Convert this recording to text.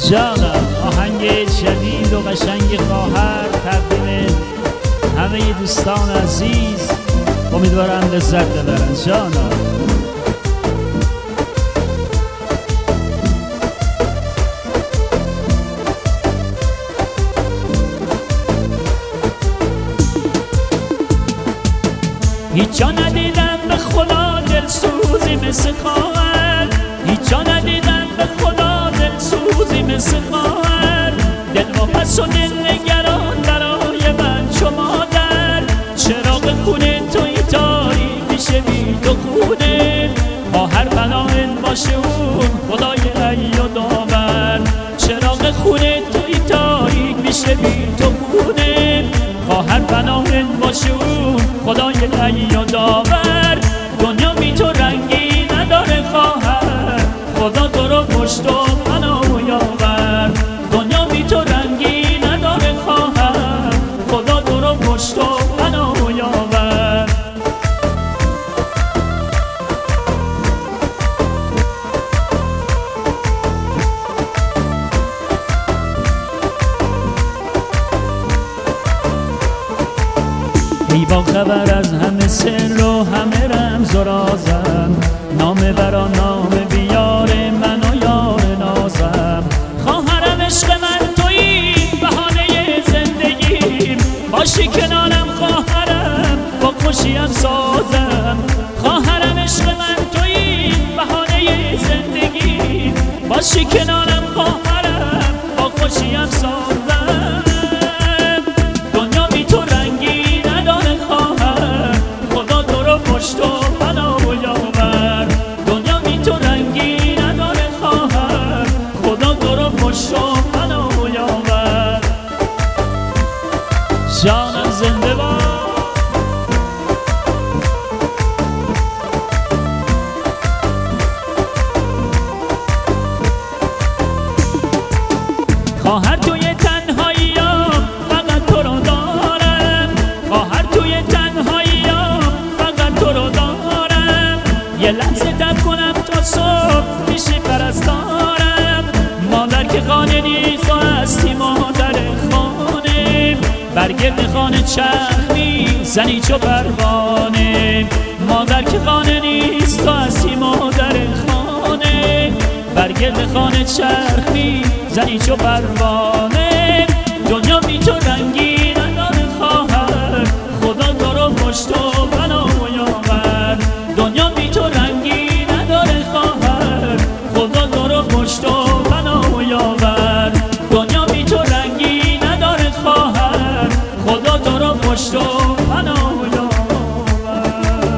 جانم آهنگ جدید و قشنگ خواهر تقدیم همه دوستان عزیز، امیدوارم لذت ببرن. جانم هیچ جا ندیدم به خدا دلسوزی مثل خواهر، هیچ جا ندیدم به خدا دلسوزی مثل خواهر. دل واپس و دل نگران برای من چو مادر، چراغ خونه توی تاریک میشه بی تو خونه. خواهر پناهت باشه اون خدای حی و داور، چراغ خونه توی تاریک میشه بی تو خونه. خواهر پناهت باشه اون خدای حی و داور. دنیا بی تو رنگی نداره خواهر، خدا تو رو پشت و پناه و یاور. دنیا بی تو رنگی نداره خواهر، خدا تو رو پشت و پناه و یاور. ای با خبر از همه سر و همه رمز و رازم، نام برا نام بیار من و یار نازم. خواهرم عشق من تویی بهانه زندگیم، باشی کنارم خواهرم با خوشیم سازم. خواهرم عشق من تویی بهانه زندگیم، باشی کنارم خواهرم با خوشیم سازم. دنیا بی تو رنگی نداره خواهر، خدا تو رو پشت و پناه و یاور. دنیا بی تو رنگی نداره خواهر، خدا تو رو پشت و پناه و یاور. جانم زنده باد. خواهر توی تنهاییام فقط تو رو دارم، خواهر توی تنهاییام فقط تو رو دارم. یه لحظه تب کنم تا صبح میشی پرستارم. مادر که خانه نیست و هستی مادر خانه، برگرد خانه چرخ میزنی چو پروانه. مادر که خانه نیست و هستی مادر خانه، برگرد خانه چرخ میزنی چو پروانه. دنیا بی تو رنگی نداره خواهر، خدا تو رو پشت و پناه و یاور. دنیا بی تو رنگی نداره خواهر، خدا تو رو پشت و پناه و یاور. دنیا بی تو رنگی نداره خواهر، خدا تو رو پشت و پناه